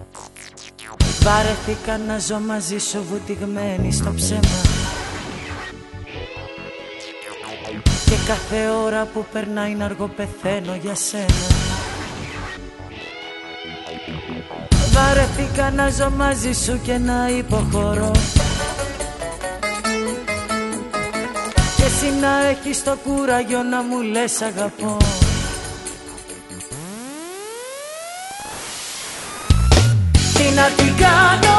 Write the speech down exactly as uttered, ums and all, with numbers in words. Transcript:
Βαρεθήκα να ζω μαζί σου βουτυγμένη στο ψέμα, και κάθε ώρα που περνάει να αργό πεθαίνω για σένα. Βαρεθήκα να ζω μαζί σου και να υποχωρώ, και εσύ να έχεις το κουράγιο να μου λες αγαπώ. Τι να την κάνω